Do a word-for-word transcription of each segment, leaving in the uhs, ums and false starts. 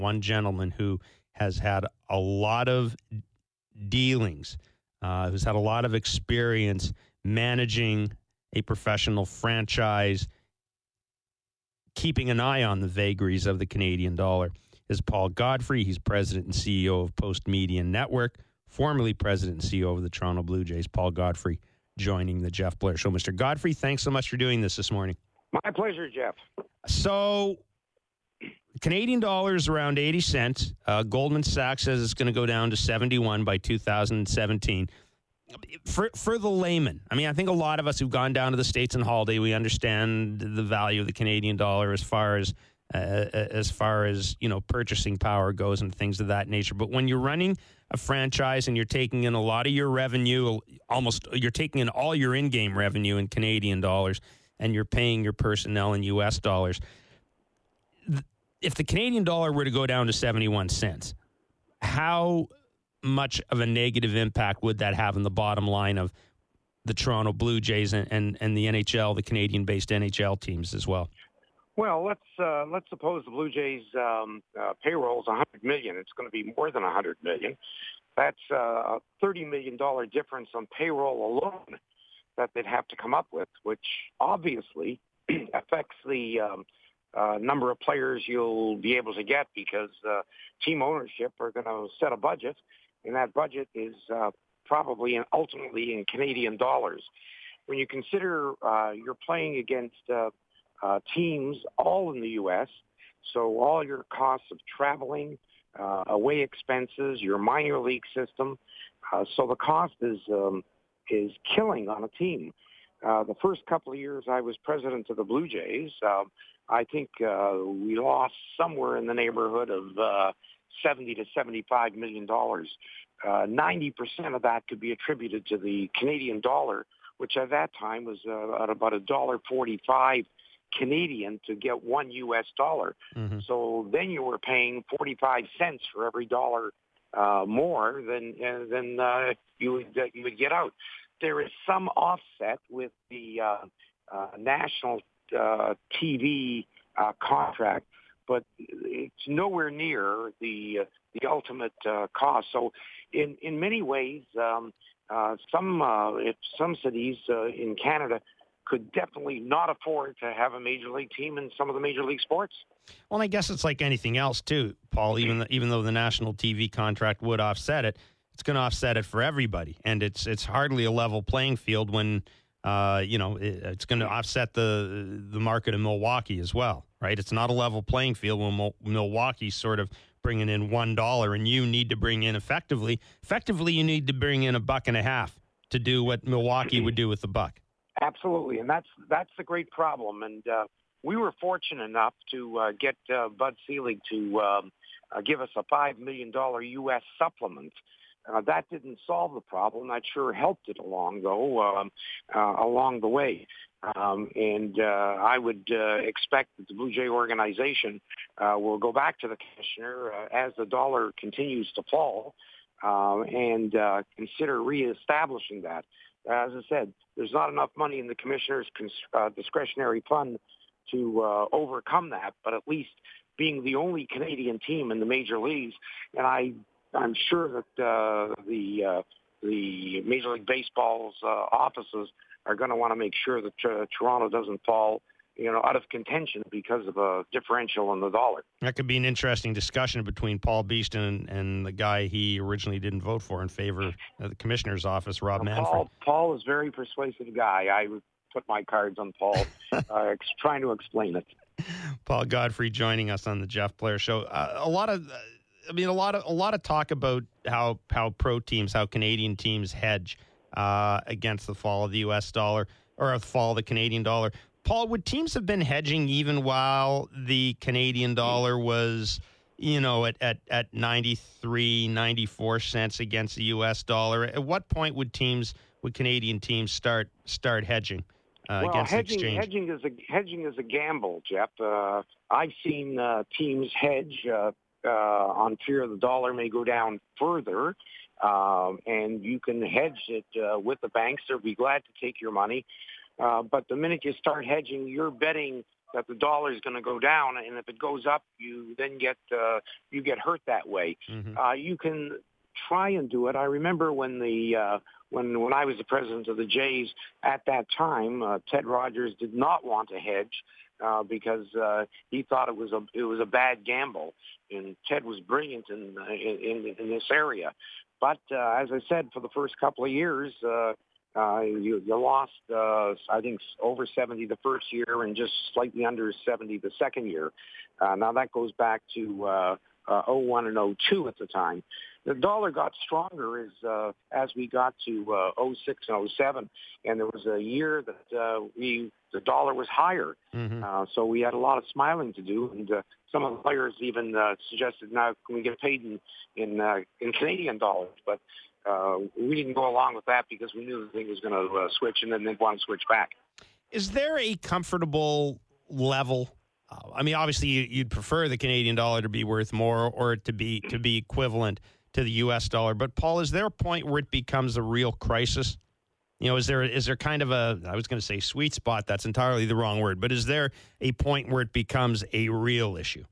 one gentleman who has had a lot of dealings, uh, who's had a lot of experience managing a professional franchise, keeping an eye on the vagaries of the Canadian dollar, is Paul Godfrey. He's president and C E O of Post Media Network, formerly president and C E O of the Toronto Blue Jays. Paul Godfrey joining the Jeff Blair Show. Mister Godfrey, thanks so much for doing this this morning. My pleasure, Jeff. So, Canadian dollar is around eighty cents. Uh, Goldman Sachs says it's going to go down to seventy-one by two thousand seventeen. For for the layman, I mean, I think a lot of us who've gone down to the States on holiday, we understand the value of the Canadian dollar as far as uh, as far as you know purchasing power goes and things of that nature. But when you're running a franchise and you're taking in a lot of your revenue, almost you're taking in all your in-game revenue in Canadian dollars, and you're paying your personnel in U S dollars. If the Canadian dollar were to go down to seventy-one cents, how much of a negative impact would that have on the bottom line of the Toronto Blue Jays and, and, and the N H L, the Canadian-based N H L teams as well? Well, let's uh, let's suppose the Blue Jays' um, uh, payroll is one hundred million dollars. It's going to be more than one hundred million dollars. That's uh, a thirty million dollars difference on payroll alone that they'd have to come up with, which obviously affects the um, uh, number of players you'll be able to get because uh, team ownership are going to set a budget, and that budget is uh, probably and ultimately in Canadian dollars. When you consider uh, you're playing against uh, uh, teams all in the U S, so all your costs of traveling, uh, away expenses, your minor league system, uh, so the cost is um, is killing on a team. Uh, the first couple of years I was president of the Blue Jays, uh, I think uh, we lost somewhere in the neighborhood of uh, seventy to seventy-five million dollars. Uh, ninety percent of that could be attributed to the Canadian dollar, which at that time was uh, at about a dollar forty-five Canadian to get one U S dollar. Mm-hmm. So then you were paying forty-five cents for every dollar uh, more than uh, than uh, you would uh, you would get out. There is some offset with the uh, uh, national uh, T V uh, contract, but it's nowhere near the uh, the ultimate uh, cost. So, in in many ways, um, uh, some uh, if some cities uh, in Canada could definitely not afford to have a major league team in some of the major league sports. Well, I guess it's like anything else too, Paul. Even the, even though the national T V contract would offset it, it's going to offset it for everybody, and it's it's hardly a level playing field when uh, you know it, it's going to offset the the market in Milwaukee as well, right? It's not a level playing field when Mo- Milwaukee's sort of bringing in one dollar, and you need to bring in effectively effectively you need to bring in a buck and a half to do what Milwaukee would do with the buck. Absolutely, and that's that's the great problem. And uh, we were fortunate enough to uh, get uh, Bud Selig to um, uh, give us a five million dollars U S supplement. Uh, that didn't solve the problem. That sure helped it along, though, um, uh, along the way. Um, and uh, I would uh, expect that the Blue Jay organization uh, will go back to the commissioner uh, as the dollar continues to fall uh, and uh, consider reestablishing that. As I said, there's not enough money in the commissioner's cons- uh, discretionary fund to uh, overcome that, but at least being the only Canadian team in the major leagues, and I I'm sure that uh, the uh, the Major League Baseball's uh, offices are going to want to make sure that uh, Toronto doesn't fall, you know, out of contention because of a differential in the dollar. That could be an interesting discussion between Paul Beeston and, and the guy he originally didn't vote for in favor of the commissioner's office, Rob well, Manfred. Paul, Paul is a very persuasive guy. I would put my cards on Paul, uh, ex- trying to explain it. Paul Godfrey joining us on the Jeff Blair Show. Uh, a lot of... Uh, I mean, a lot of a lot of talk about how how pro teams, how Canadian teams hedge uh, against the fall of the U S dollar or the fall of the Canadian dollar. Paul, would teams have been hedging even while the Canadian dollar was, you know, at, at, at ninety-three, ninety-four cents against the U S dollar? At what point would teams, would Canadian teams start start hedging uh, well, against hedging, the exchange? Hedging is a hedging is a gamble, Jeff. Uh, I've seen uh, teams hedge. Uh, Uh, on fear the dollar may go down further, um, and you can hedge it uh, with the banks. They'll be glad to take your money. Uh, but the minute you start hedging, you're betting that the dollar is going to go down, and if it goes up, you then get uh, you get hurt that way. Mm-hmm. Uh, you can try and do it. I remember when the uh, when when I was the president of the Jays at that time, uh, Ted Rogers did not want to hedge uh, because uh, he thought it was a it was a bad gamble, and Ted was brilliant in in, in this area. But uh, as I said, for the first couple of years, uh, uh, you, you lost, uh, I think, over seventy the first year and just slightly under seventy the second year. Uh, now that goes back to uh, uh, oh one and oh two at the time. The dollar got stronger as uh, as we got to uh, oh six and oh seven, and there was a year that uh, we the dollar was higher. Mm-hmm. Uh, so we had a lot of smiling to do, and uh, some of the players even uh, suggested, now can we get paid in in, uh, in Canadian dollars? But uh, we didn't go along with that because we knew the thing was going to uh, switch, and then they'd want to switch back. Is there a comfortable level? Uh, I mean, obviously, you, you'd prefer the Canadian dollar to be worth more or to be to be equivalent to the U S dollar. But, Paul, is there a point where it becomes a real crisis? You know, is there is there kind of a, I was going to say sweet spot, that's entirely the wrong word, but is there a point where it becomes a real issue?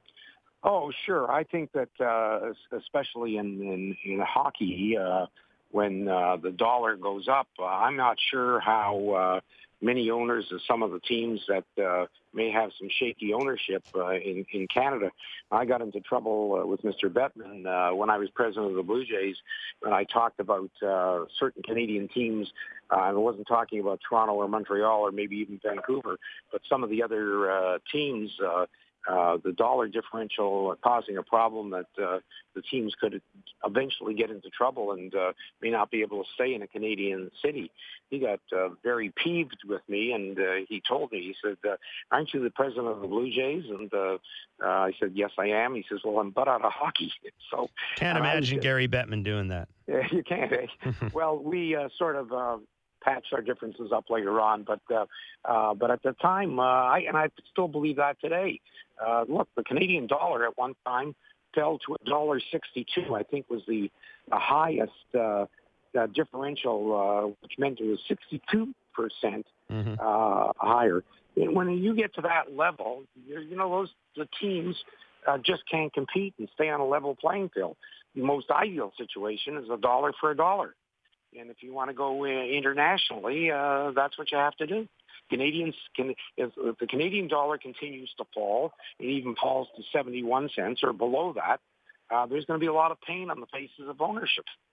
Oh, sure. I think that uh, especially in, in, in hockey, uh, when uh, the dollar goes up, uh, I'm not sure how uh, many owners of some of the teams that uh, may have some shaky ownership uh, in, in Canada. I got into trouble uh, with Mister Bettman uh, when I was president of the Blue Jays, when I talked about uh, certain Canadian teams. Uh, I wasn't talking about Toronto or Montreal or maybe even Vancouver, but some of the other uh, teams, uh, uh, the dollar differential causing a problem that uh, the teams could eventually get into trouble and uh, may not be able to stay in a Canadian city. He got uh, very peeved with me, and uh, he told me, he said, uh, aren't you the president of the Blue Jays? And uh, uh, I said, yes, I am. He says, well, I'm butt out of hockey. So Can't imagine was, Gary Bettman doing that. Yeah, you can't. Eh? Well, we uh, sort of uh, patched our differences up later on, but uh, uh, but at the time, uh, I and I still believe that today. Uh, look, the Canadian dollar at one time fell to a dollar sixty-two. I think was the, the highest uh, uh, differential, uh, which meant it was sixty-two percent mm-hmm. uh, higher. And when you get to that level, you, you know those the teams uh, just can't compete and stay on a level playing field. The most ideal situation is a dollar for a dollar. And if you want to go uh, internationally, uh, that's what you have to do. Canadians can, if, if the Canadian dollar continues to fall, it even falls to seventy-one cents or below that, uh, there's going to be a lot of pain on the faces of ownership.